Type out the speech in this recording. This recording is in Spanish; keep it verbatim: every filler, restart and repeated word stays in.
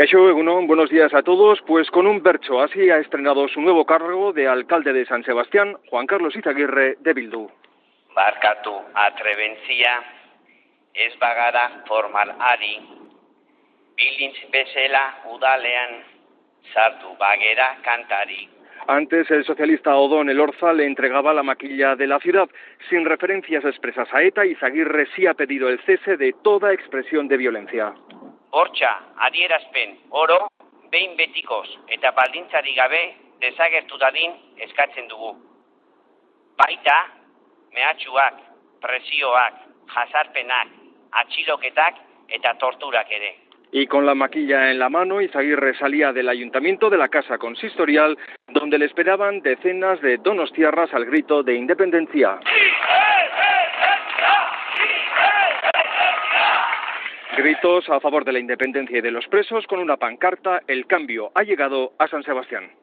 Kaixo, egunon, buenos días a todos. Pues con un bertso, así ha estrenado su nuevo cargo de alcalde de San Sebastián, Juan Carlos Izaguirre, de Bildu. Barkatu atrebentzia, ez bagara formal ari, bilintz bezala udalean sartu bagera kantari. Antes, el socialista Odón Elorza le entregaba la maquilla de la ciudad. Sin referencias expresas a ETA, Izaguirre sí ha pedido el cese de toda expresión de violencia. Hortxa, adierazpen oro, behin betikoz eta baldintzarik gabe desagertu dadin eskatzen dugu. Baita, mehatxuak, presioak, jazarpenak, atxiloketak eta torturak ere. Y con la maquilla en la mano, Izaguirre salía del ayuntamiento de la Casa Consistorial, donde le esperaban decenas de donostiarras al grito de independencia. Gritos a favor de la independencia y de los presos con una pancarta: el cambio ha llegado a San Sebastián.